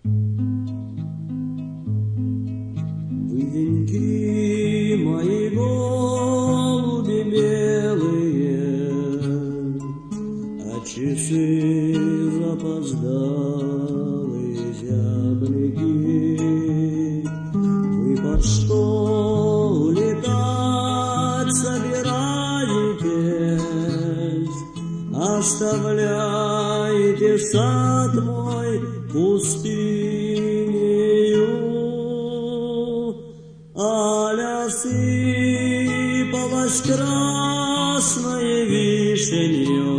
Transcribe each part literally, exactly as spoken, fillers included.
Выденьки мои голуби белые, а часы запоздалые зяблики. Вы по что летать собираетесь? Оставляете сад мой пустынею, аля сыпалась красная вишенье,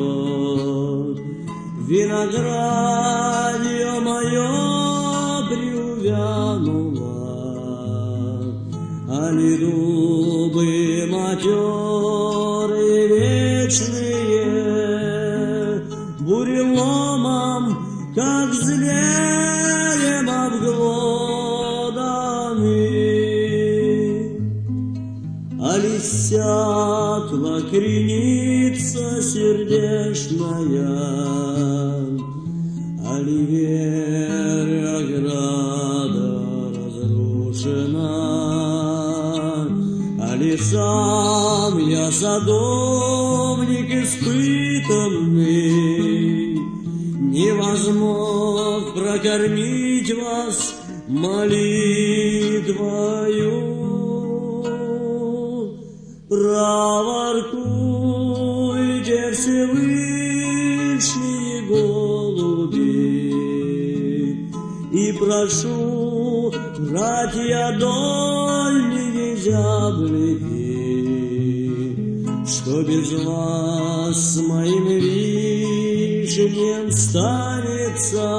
виноградье мое приувянуло, али дубы матерые вечные буреломом, как зверем обглоданы, али сякла креница сердечная, али вера града разрушена, али сам я садовник испытанный, не возмог прокормить вас молитвою. Проворкуйте, Всевышние голуби, и прошу, братья дольние зяблики, что без вас с моим вишнем станется,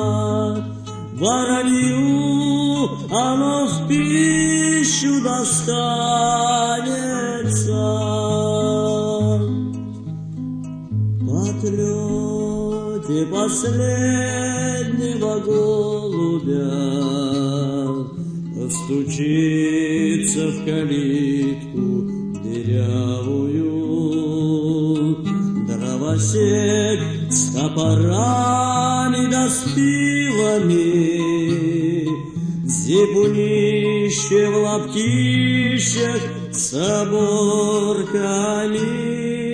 воронью оно в пищу достанется. Потлете последнего голубя, постучится в калитку дырявую, дровосек с топорами да с пилами, зипунище в лаптищах с оборками.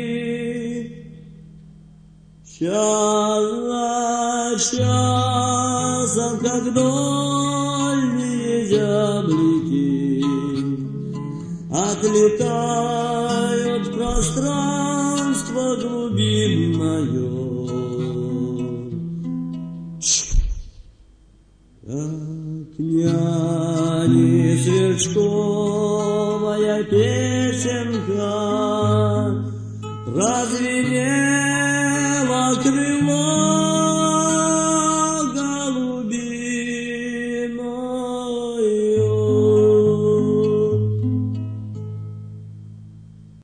Час за часом, как дольние зяблики, отлетают в пространство глубинное. Как няни сверчковая песенка прозвенела крыло.